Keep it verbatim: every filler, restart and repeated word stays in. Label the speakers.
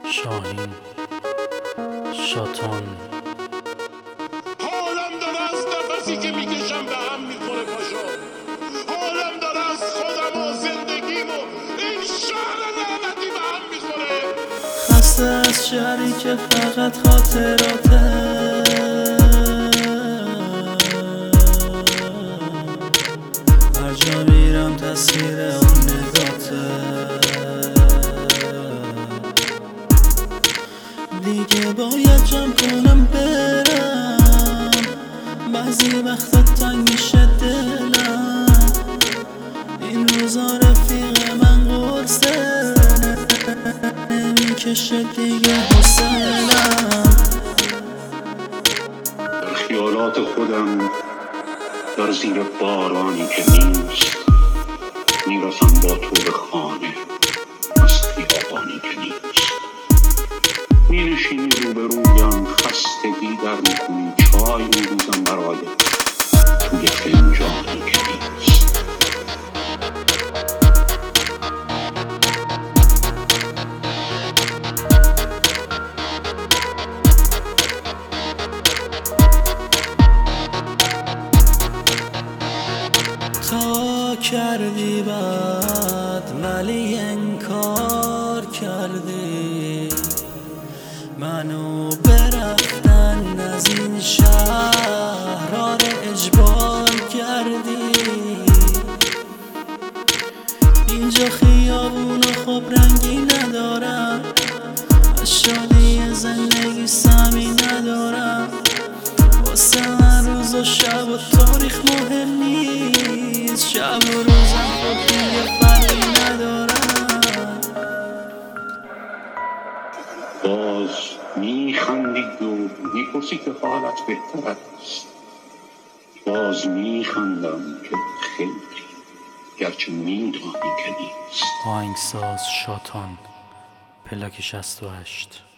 Speaker 1: شاهین شاتان.
Speaker 2: حالم داره از نفسی که میکشم به هم میخوره پاشو. حالم داره از خودم و زندگیم و این شهر لعنتی به هم میخوره.
Speaker 3: خسته از شهری که فقط خاطراته، هر جا میرم تصویر اون نگاته. دیگه باید جمع کنم برم، بعضی وقتا تنگ میشه دلم. این روزا رفیق من قرصه نمیکشه دیگه حسنم.
Speaker 4: در خیالات خودم در زیر بارانی که نیست میرسم با تو به خانه از خیابانی که نیست. می نشینی روبرویم خستگی در میکنی، چای میریزم برای توی فنجانی که نیست.
Speaker 3: تا کردی بد ولی انکار کردی، منو برفتن از این شهر آره اجبار کردی. اینجا خیابون خب رنگی ندارم، از شادی زندگی سمی ندارم. واسه من روز و شب و تاریخ مهم نیست، شب و روزم خب دیگه فرقی ندارم.
Speaker 4: باز میخندید و میپرسی که حالت بهتر است. باز میخندم که خیلی، گرچه میدانی که نیست.
Speaker 1: آهنگساز شاتان، پلاک شصت و هشت.